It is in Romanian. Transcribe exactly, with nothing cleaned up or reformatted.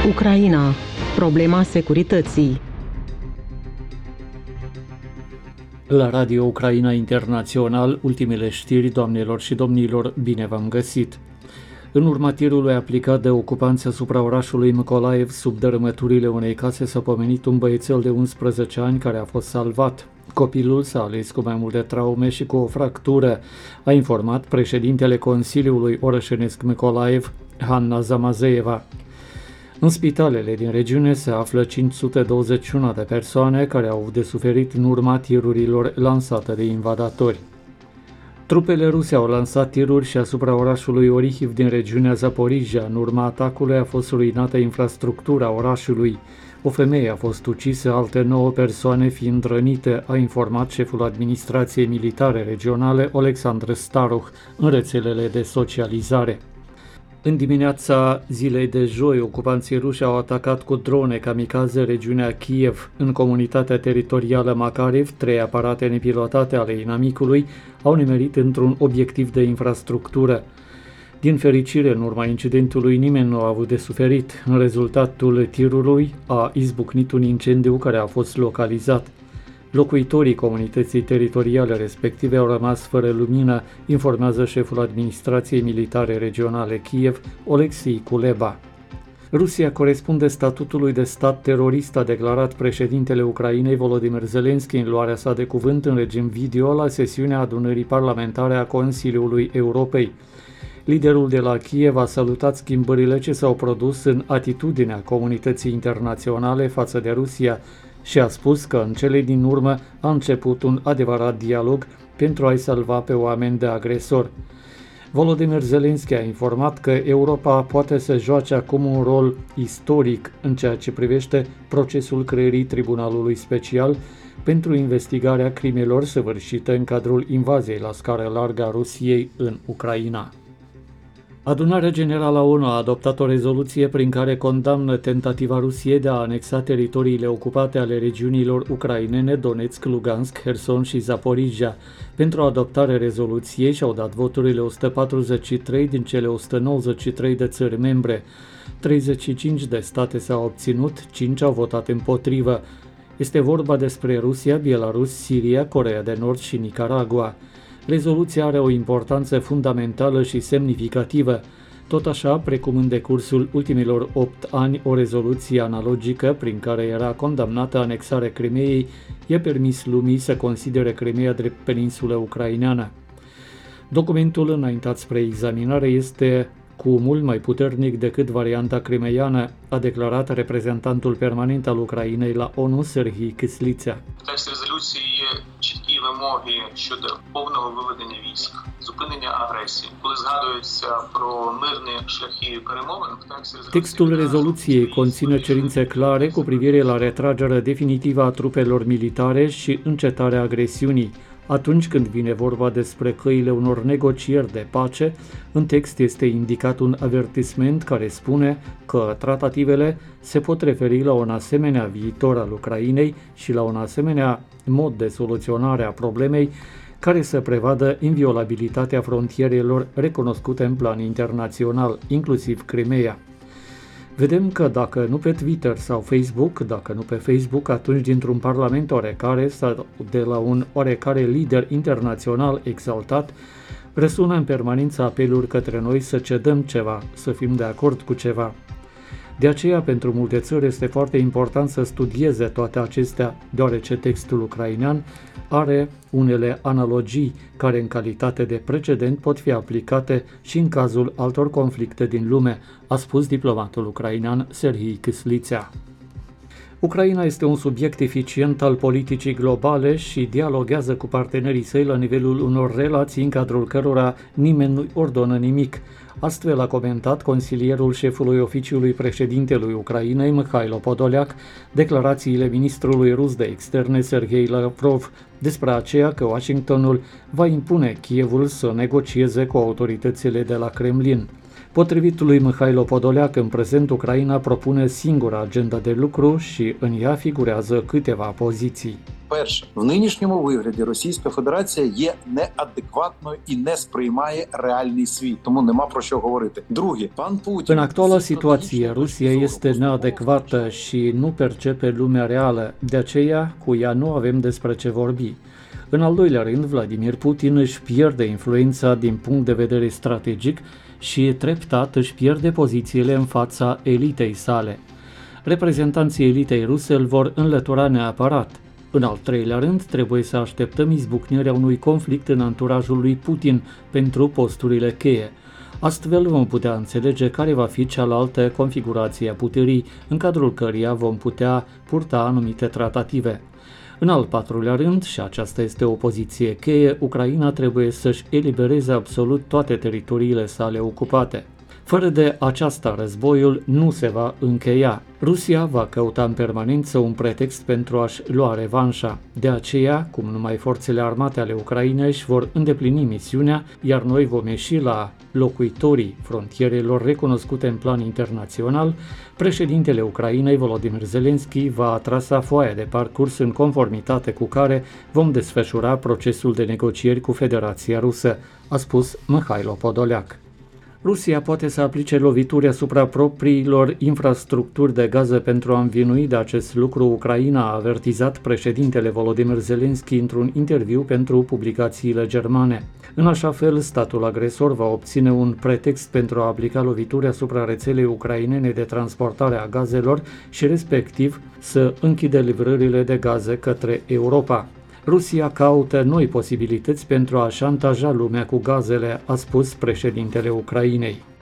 Ucraina. Problema securității. La Radio Ucraina Internațional, ultimele știri, doamnelor și domnilor, bine v-am găsit. În urma tirului aplicat de ocupanți asupra orașului Mykolaiv, sub dărâmăturile unei case s-a pomenit un băiețel de unsprezece ani care a fost salvat. Copilul s-a ales cu mai multe traume și cu o fractură, a informat președintele Consiliului Orășenesc Mykolaiv, Hanna Zamazeeva. În spitalele din regiune se află cinci sute douăzeci și unu de persoane care au de suferit în urma tirurilor lansate de invadatori. Trupele ruse au lansat tiruri și asupra orașului Orihiv din regiunea Zaporizhia. În urma atacului a fost ruinată infrastructura orașului. O femeie a fost ucisă, alte nouă persoane fiind rănite, a informat șeful administrației militare regionale Oleksandr Staruh în rețelele de socializare. În dimineața zilei de joi, ocupanții ruși au atacat cu drone kamikaze regiunea Kiev. În comunitatea teritorială Makariv, trei aparate nepilotate ale inamicului au nimerit într-un obiectiv de infrastructură. Din fericire, în urma incidentului, nimeni nu a avut de suferit. În rezultatul tirului a izbucnit un incendiu care a fost localizat. Locuitorii comunității teritoriale respective au rămas fără lumină, informează șeful administrației militare regionale Kiev, Oleksiy Kuleba. Rusia corespunde statutului de stat terorist, a declarat președintele Ucrainei Volodymyr Zelensky în luarea sa de cuvânt în regim video la sesiunea adunării parlamentare a Consiliului Europei. Liderul de la Kiev a salutat schimbările ce s-au produs în atitudinea comunității internaționale față de Rusia și a spus că în cele din urmă a început un adevărat dialog pentru a-i salva pe oameni de agresor. Volodymyr Zelensky a informat că Europa poate să joace acum un rol istoric în ceea ce privește procesul creării Tribunalului Special pentru investigarea crimelor săvârșite în cadrul invaziei la scară largă a Rusiei în Ucraina. Adunarea Generală a ONU a adoptat o rezoluție prin care condamnă tentativa Rusiei de a anexa teritoriile ocupate ale regiunilor ucrainene Donetsk, Lugansk, Kherson și Zaporizhia. Pentru adoptarea rezoluției și-au dat voturile o sută patruzeci și trei din cele o sută nouăzeci și trei de țări membre. treizeci și cinci de state s-au obținut, cinci au votat împotrivă. Este vorba despre Rusia, Belarus, Siria, Coreea de Nord și Nicaragua. Rezoluția are o importanță fundamentală și semnificativă. Tot așa, precum în decursul ultimilor opt ani, o rezoluție analogică prin care era condamnată anexarea Crimeei i-a permis lumii să considere Crimeea drept peninsulă ucraineană. Documentul înaintat spre examinare este cu mult mai puternic decât varianta crimeiană, a declarat reprezentantul permanent al Ucrainei la ONU, Serhii Kyslytsa. В тексті резолюції є чіткі вимоги щодо повного виведення військ, зупинення агресії. Коли згадується про мирні шляхи перемовин, в тексті резолюції... Textul rezoluției conține cerințe clare cu privire la retragerea definitivă a trupelor militare și încetarea agresiunii. Atunci când vine vorba despre căile unor negocieri de pace, în text este indicat un avertisment care spune că tratativele se pot referi la un asemenea viitor al Ucrainei și la un asemenea mod de soluționare a problemei care să prevadă inviolabilitatea frontierelor recunoscute în plan internațional, inclusiv Crimeea. Vedem că dacă nu pe Twitter sau Facebook, dacă nu pe Facebook, atunci dintr-un parlament oarecare sau de la un oarecare lider internațional exaltat, răsună în permanență apeluri către noi să cedăm ceva, să fim de acord cu ceva. De aceea, pentru multe țări este foarte important să studieze toate acestea, deoarece textul ucrainean are unele analogii care în calitate de precedent pot fi aplicate și în cazul altor conflicte din lume, a spus diplomatul ucrainean Serhii Kyslytsa. Ucraina este un subiect eficient al politicii globale și dialoghează cu partenerii săi la nivelul unor relații în cadrul cărora nimeni nu ordonă nimic. Astfel a comentat consilierul șefului oficiului președintelui Ucrainei, Mikhailo Podolyak, declarațiile ministrului rus de externe Sergei Lavrov despre aceea că Washingtonul va impune Kievul să negocieze cu autoritățile de la Kremlin. Potrivit lui Mihailo Podolyak, în prezent Ucraina propune singura agenda de lucru și în ea figurează câteva poziții. Перше, в нинішньому вигляді Російська Федерація є неадекватною і не сприймає реальний світ, тому нема про що говорити. Друге, пан Путін... În actuala situație, Rusia este neadecvată și nu percepe lumea reală, de aceea cu ea nu avem despre ce vorbi. În al doilea rând, Vladimir Putin își pierde influența din punct de vedere strategic și treptat își pierde pozițiile în fața elitei sale. Reprezentanții elitei ruse îl vor înlătura neapărat. În al treilea rând, trebuie să așteptăm izbucnirea unui conflict în anturajul lui Putin pentru posturile cheie. Astfel vom putea înțelege care va fi cealaltă configurație a puterii, în cadrul căreia vom putea purta anumite tratative. În al patrulea rând, și aceasta este o poziție cheie, Ucraina trebuie să-și elibereze absolut toate teritoriile sale ocupate. Fără de aceasta, războiul nu se va încheia. Rusia va căuta în permanență un pretext pentru a-și lua revanșa. De aceea, cum numai forțele armate ale Ucrainei își vor îndeplini misiunea, iar noi vom ieși la locuitorii frontierelor recunoscute în plan internațional, președintele Ucrainei, Volodymyr Zelensky, va trasa foaia de parcurs în conformitate cu care vom desfășura procesul de negocieri cu Federația Rusă, a spus Mihailo Podolyak. Rusia poate să aplice lovituri asupra propriilor infrastructuri de gaze pentru a învinui de acest lucru Ucraina, a avertizat președintele Volodymyr Zelensky într-un interviu pentru publicațiile germane. În așa fel, statul agresor va obține un pretext pentru a aplica lovituri asupra rețelei ucrainene de transportare a gazelor și respectiv să închide livrările de gaze către Europa. Rusia caută noi posibilități pentru a șantaja lumea cu gazele, a spus președintele Ucrainei.